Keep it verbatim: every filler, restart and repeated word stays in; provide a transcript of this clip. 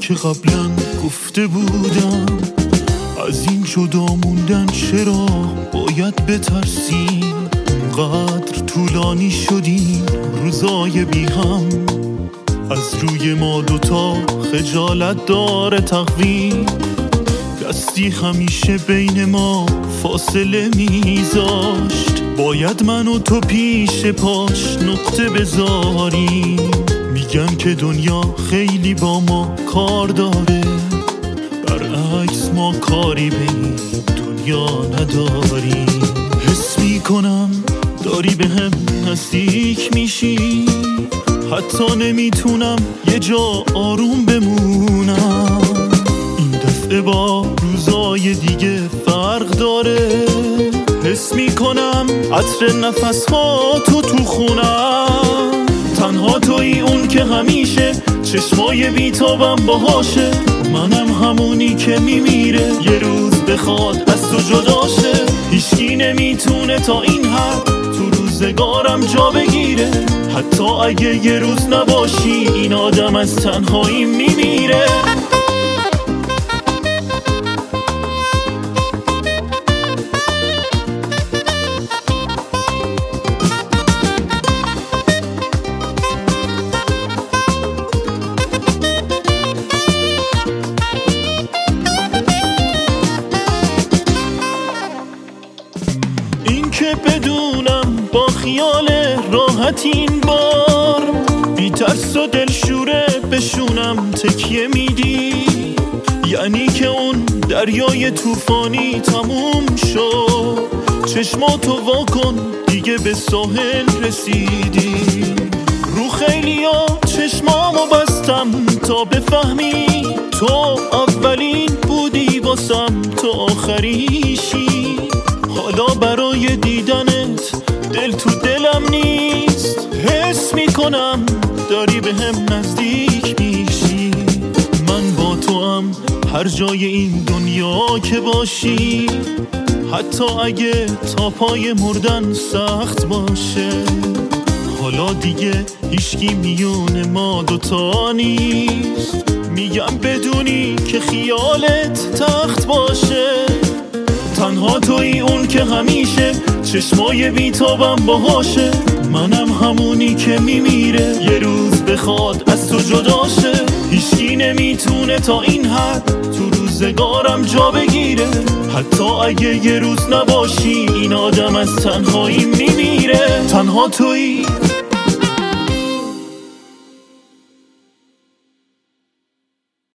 که قبلا گفته بودم از این جدا موندن چرا باید بترسیم. اونقدر طولانی شدیم روزای بی هم، از روی ما دوتا خجالت داره تقویم. دستی همیشه بین ما فاصله میذاشت، باید من و تو پیش پاش نقطه بذاریم. میگن که دنیا خیلی با ما کار داره، برعکس ما کاری به این دنیا نداریم. حس میکنم داری به هم نزدیک میشی، حتی نمیتونم یه جا آروم بمونم. این دفعه با روزای دیگه فرق داره، حس میکنم عطر نفس ها تو تو خونم. تنها تویی اون که همیشه چشمای بیتابم باهاشه، منم همونی که میمیره یه روز بخواد از تو جداشه. هیچکی نمیتونه تا این حد تو روزگارم جا بگیره، حتی اگه یه روز نباشی این آدم از تنهایی میمیره. که بدونم با خیال راحت این بار بی ترس و دلشوره بشونم تکیه میدی، یعنی که اون دریای طوفانی تموم شد. چشماتو وا کن دیگه به ساحل رسیدی. رو خیلیا چشمامو بستم تا بفهمی تو اولین بودی واسم، تو آخریشی. حالا برای دیدنت دل تو دلم نیست، حس میکنم داری به هم نزدیک میشی. من با تو هم هر جای این دنیا که باشی، حتی اگه تا پای مردن سخت باشه. حالا دیگه هیچکی میون ما دوتا نیست، میگم بدونی که خیالت تخت باشه. تنها تویی اون که همیشه چشمای بیتابم باهاشه، منم همونی که میمیره یه روز بخواد از تو جداشه. هیچکی نمیتونه تا این حد تو روزگارم جا بگیره، حتی اگه یه روز نباشی این آدم از تنهایی میمیره. تنها تویی